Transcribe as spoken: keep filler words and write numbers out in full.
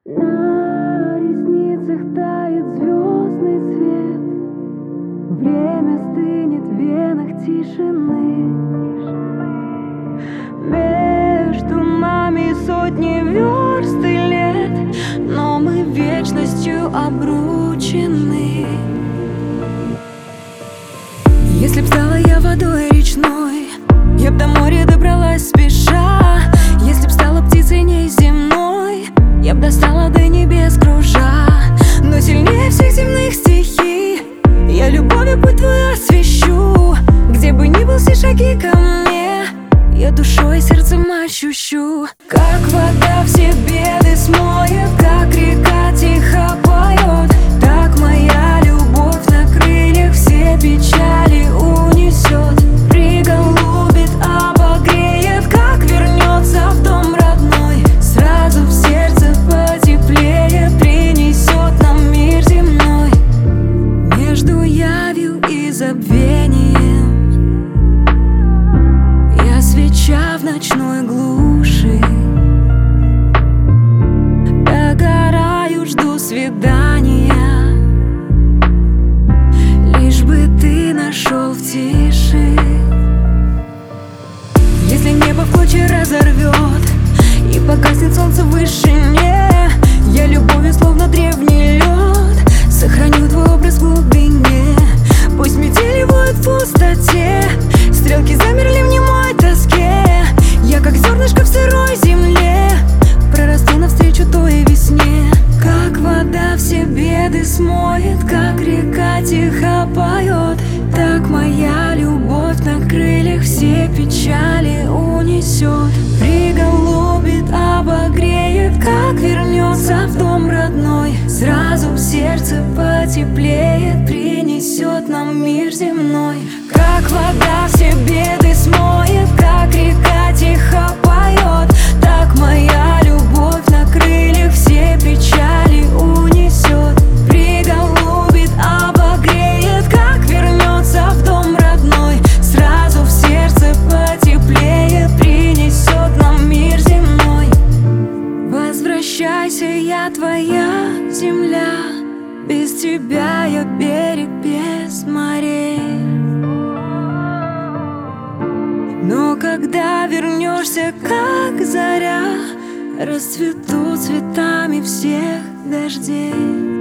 На ресницах тает звездный свет, время стынет в венах тишины. Между нами сотни верст и лет, но мы вечностью обручены. Если б стала я водой речной, я б до моря добралась спеша. Если б стала птицей неземной, я б достала до небес кружа. Но сильнее всех земных стихий я любовью путь твой освещу. Где бы ни был, все шаги ко мне я душой и сердцем ощущу. Как вода все беды смоет, как река тихо поет, так моя любовь на крыльях все печали унесет. Приголубит, обогреет, как вернется в дом родной. Сразу в сердце потеплеет, принесет нам мир земной. Между явью и забвением я свеча в ночной глуши. Догораю, жду свидания, лишь бы ты нашел в тиши. Если небо в клочья разорвет и погаснет солнце в вышине, я любовью, словно древний лед, сохраню твой образ в глубине. Пусть метели воют в пустоте, стрелки замерли в немой тоске. Я как зернышко в сырой земле прорасту навстречу той весне. Как вода все беды смоет, как река тихо поет, так моя любовь на крыльях все печали унесет. Приголубит, обогреет, как вернется в дом родной. Сразу в сердце потеплеет, принесет нам мир земной. Как вода все беды смоет, как река тихо поет, так моя любовь на крыльях все печали унесет. Приголубит, обогреет, как вернется в дом родной. Сразу в сердце потеплеет, принесет нам мир земной. Возвращайся, я твоя земля, без тебя я берег без морей. Но когда вернешься, как заря, расцветут цветами всех дождей.